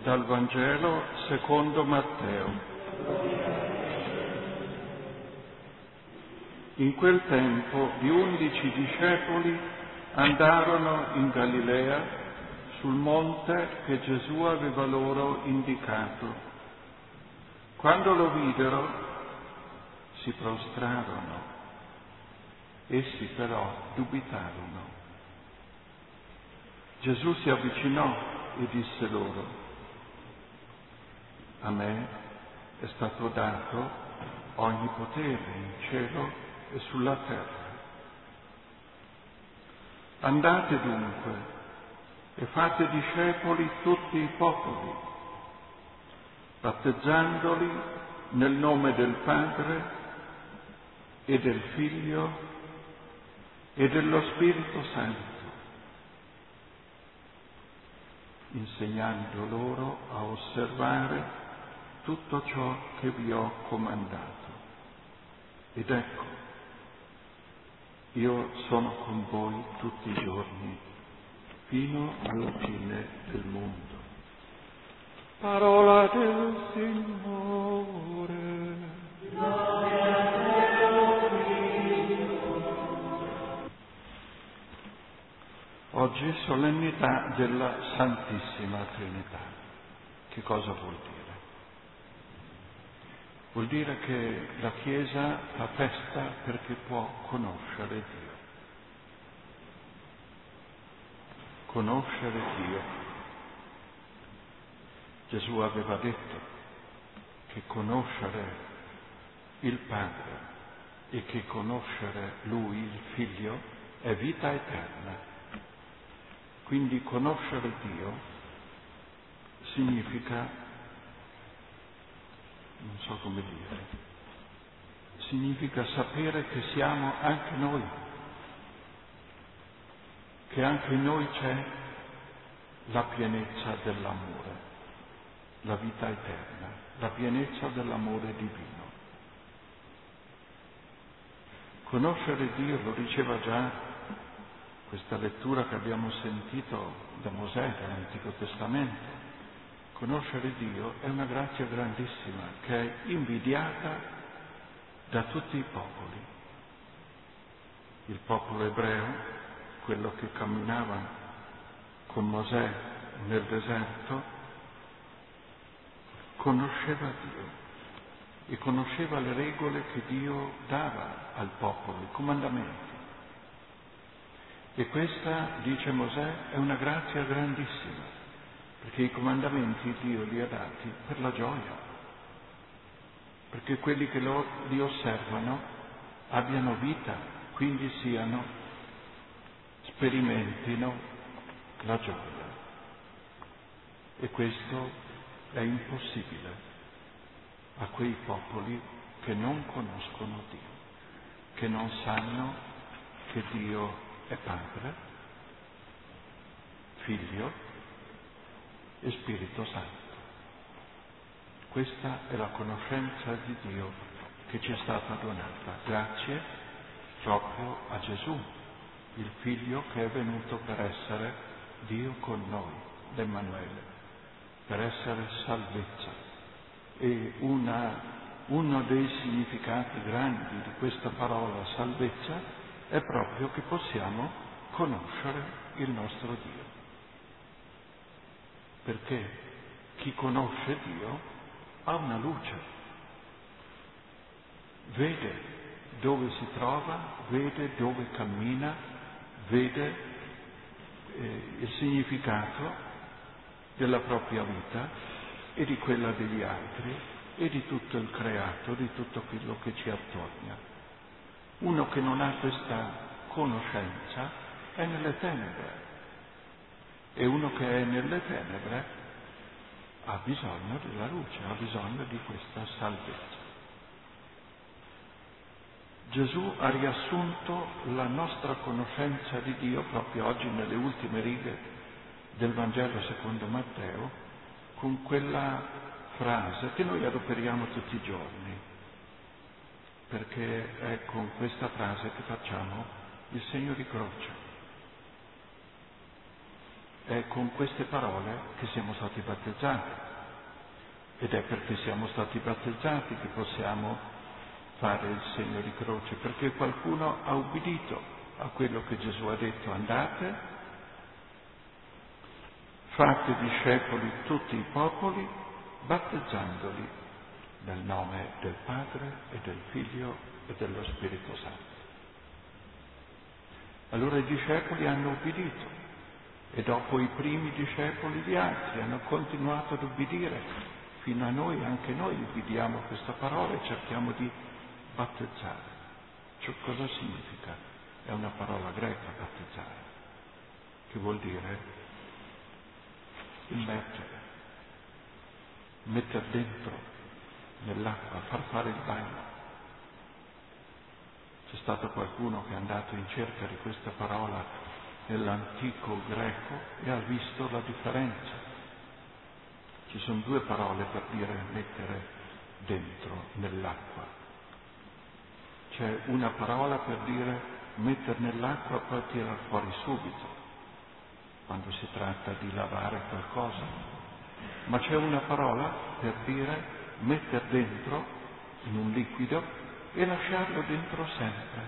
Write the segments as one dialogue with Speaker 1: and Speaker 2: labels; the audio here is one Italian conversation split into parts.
Speaker 1: Dal Vangelo secondo Matteo. In quel tempo gli 11 discepoli andarono in Galilea sul monte che Gesù aveva loro indicato. Quando lo videro si prostrarono, essi però dubitarono. Gesù si avvicinò e disse loro: a me è stato dato ogni potere in cielo e sulla terra. Andate dunque e fate discepoli tutti i popoli, battezzandoli nel nome del Padre e del Figlio e dello Spirito Santo, insegnando loro a osservare tutto ciò che vi ho comandato. Ed ecco, io sono con voi tutti i giorni, fino alla fine del mondo. Parola del Signore. Gloria a Dio. Oggi solennità della Santissima Trinità. Che cosa vuol dire? Vuol dire che la Chiesa fa festa perché può conoscere Dio. Conoscere Dio. Gesù aveva detto che conoscere il Padre e che conoscere Lui, il Figlio, è vita eterna. Quindi conoscere Dio significa, non so come dire, significa sapere che siamo anche noi, che anche in noi c'è la pienezza dell'amore, la vita eterna, la pienezza dell'amore divino. Conoscere Dio, lo diceva già questa lettura che abbiamo sentito da Mosè, dall'Antico Testamento. Conoscere Dio è una grazia grandissima che è invidiata da tutti i popoli. Il popolo ebreo, quello che camminava con Mosè nel deserto, conosceva Dio e conosceva le regole che Dio dava al popolo, i comandamenti. E questa, dice Mosè, è una grazia grandissima, perché i comandamenti Dio li ha dati per la gioia, perché quelli che li osservano abbiano vita, quindi sperimentino la gioia. E questo è impossibile a quei popoli che non conoscono Dio, che non sanno che Dio è Padre, Figlio e Spirito Santo. Questa è la conoscenza di Dio che ci è stata donata, grazie proprio a Gesù, il Figlio che è venuto per essere Dio con noi, l'Emmanuele, per essere salvezza. E uno dei significati grandi di questa parola salvezza è proprio che possiamo conoscere il nostro Dio. Perché chi conosce Dio ha una luce, vede dove si trova, vede dove cammina, vede il significato della propria vita e di quella degli altri e di tutto il creato, di tutto quello che ci attorna. Uno che non ha questa conoscenza è nelle tenebre. E uno che è nelle tenebre ha bisogno della luce, ha bisogno di questa salvezza. Gesù ha riassunto la nostra conoscenza di Dio proprio oggi nelle ultime righe del Vangelo secondo Matteo con quella frase che noi adoperiamo tutti i giorni, perché è con questa frase che facciamo il segno di croce. è con queste parole che siamo stati battezzati. Ed è perché siamo stati battezzati che possiamo fare il segno di croce, perché qualcuno ha ubbidito a quello che Gesù ha detto: andate, fate discepoli tutti i popoli, battezzandoli nel nome del Padre e del Figlio e dello Spirito Santo. Allora i discepoli hanno ubbidito e dopo i primi discepoli gli altri hanno continuato ad ubbidire. Fino a noi, anche noi ubbidiamo questa parola e cerchiamo di battezzare. Cioè, cosa significa? È una parola greca, battezzare, che vuol dire immergere, mettere dentro nell'acqua, far fare il bagno. C'è stato qualcuno che è andato in cerca di questa parola nell'antico greco e ha visto la differenza. Ci sono due parole per dire mettere dentro nell'acqua. C'è una parola per dire mettere nell'acqua e poi tirare fuori subito, quando si tratta di lavare qualcosa. Ma c'è una parola per dire mettere dentro in un liquido e lasciarlo dentro sempre,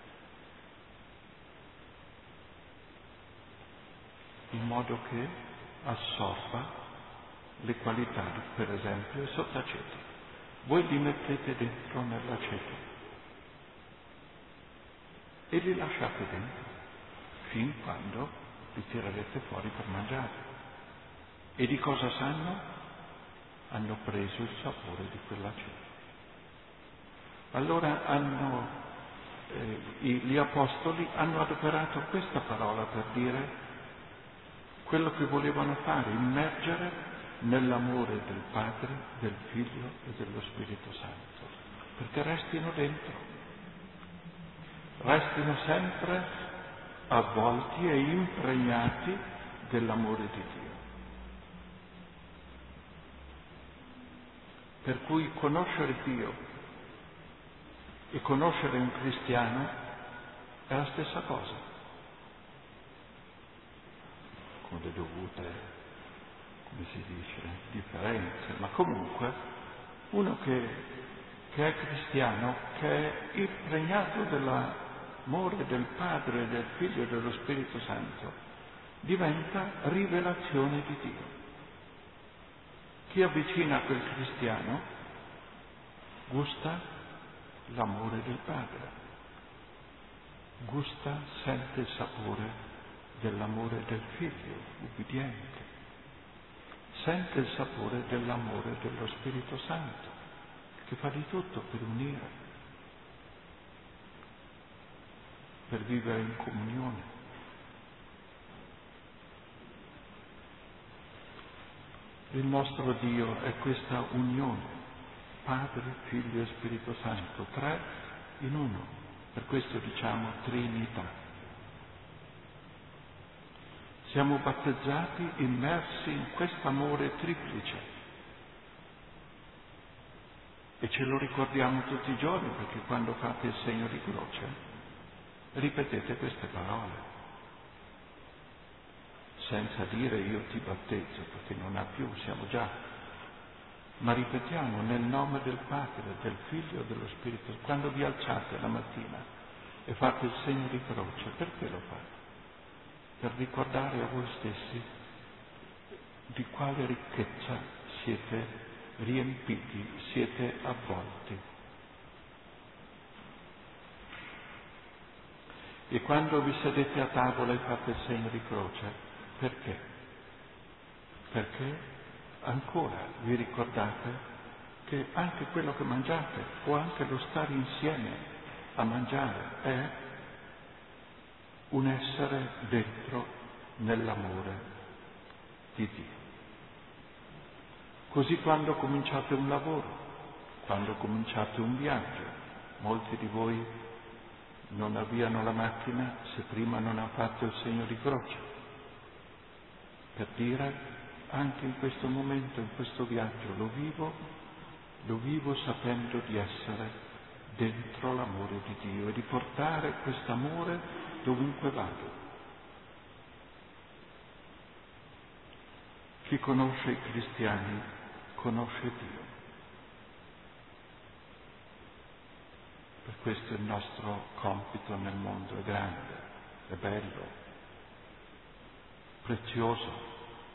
Speaker 1: in modo che assorba le qualità, per esempio, il sottaceto. Voi li mettete dentro nell'aceto e li lasciate dentro fin quando li tirerete fuori per mangiare. E di cosa sanno? Hanno preso il sapore di quell'aceto. Allora gli apostoli hanno adoperato questa parola per dire quello che volevano fare, immergere nell'amore del Padre, del Figlio e dello Spirito Santo, perché restino dentro, restino sempre avvolti e impregnati dell'amore di Dio. Per cui conoscere Dio e conoscere un cristiano è la stessa cosa, con le dovute, come si dice, differenze, ma comunque uno che è cristiano, che è impregnato dell'amore del Padre, del Figlio e dello Spirito Santo, diventa rivelazione di Dio. Chi avvicina a quel cristiano gusta l'amore del Padre, gusta, sente il sapore dell'amore del Figlio, ubbidiente, sente il sapore dell'amore dello Spirito Santo, che fa di tutto per unire, per vivere in comunione. Il nostro Dio è questa unione, Padre, Figlio e Spirito Santo, tre in uno, per questo diciamo Trinità. Siamo battezzati, immersi in quest'amore triplice e ce lo ricordiamo tutti i giorni, perché quando fate il segno di croce ripetete queste parole, senza dire io ti battezzo, perché non ha più, siamo già, ma ripetiamo nel nome del Padre, del Figlio e dello Spirito. Quando vi alzate la mattina e fate il segno di croce, perché lo fate? Per ricordare a voi stessi di quale ricchezza siete riempiti, siete avvolti. E quando vi sedete a tavola e fate il segno di croce, perché? Perché ancora vi ricordate che anche quello che mangiate o anche lo stare insieme a mangiare è un essere dentro nell'amore di Dio. Così quando cominciate un lavoro, quando cominciate un viaggio, molti di voi non avviano la macchina se prima non ha fatto il segno di croce, per dire anche in questo momento, in questo viaggio lo vivo sapendo di essere dentro l'amore di Dio e di portare quest'amore dovunque vado. Chi conosce i cristiani conosce Dio. Per questo il nostro compito nel mondo è grande, è bello, prezioso.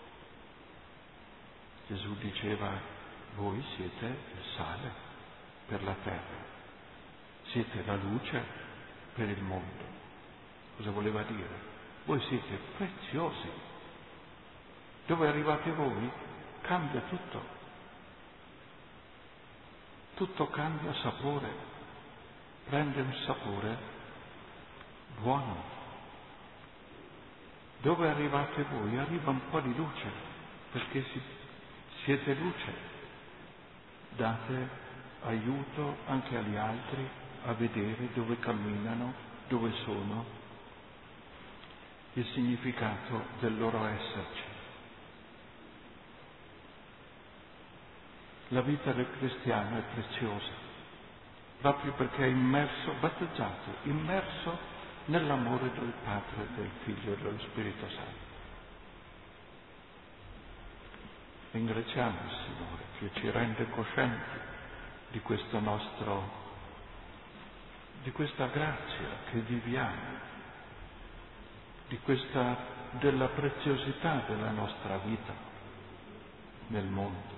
Speaker 1: Gesù diceva: voi siete il sale per la terra, siete la luce per il mondo. Cosa voleva dire? Voi siete preziosi. Dove arrivate voi cambia tutto. Tutto cambia sapore, prende un sapore buono. Dove arrivate voi arriva un po' di luce, perché siete luce. Date aiuto anche agli altri a vedere dove camminano, dove sono, il significato del loro esserci. La vita del cristiano è preziosa, proprio perché è immerso, battezzato, immerso nell'amore del Padre, del Figlio e dello Spirito Santo. Ringraziamo il Signore che ci rende coscienti di questo di questa grazia che viviamo, della preziosità della nostra vita nel mondo.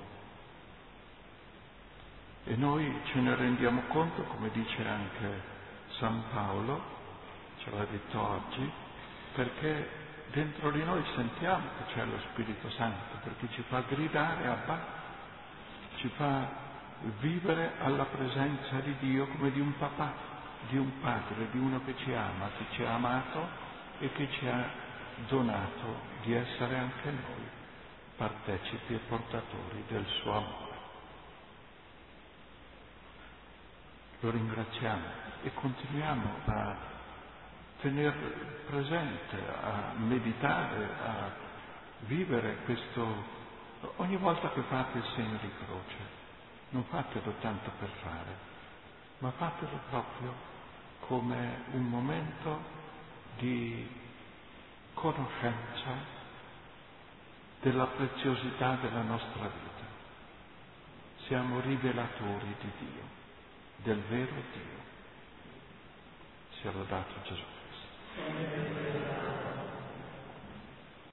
Speaker 1: E noi ce ne rendiamo conto, come dice anche San Paolo, ce l'ha detto oggi, perché dentro di noi sentiamo che c'è lo Spirito Santo, perché ci fa gridare Abba, ci fa vivere alla presenza di Dio come di un papà, di un padre, di uno che ci ama, che ci ha amato e che ci ha donato di essere anche noi partecipi e portatori del suo amore. Lo ringraziamo e continuiamo a tenere presente, a meditare, a vivere questo. Ogni volta che fate il segno di croce, non fatelo tanto per fare, ma fatelo proprio come un momento di conoscenza della preziosità della nostra vita. Siamo rivelatori di Dio, del vero Dio. Sia lodato Gesù Cristo.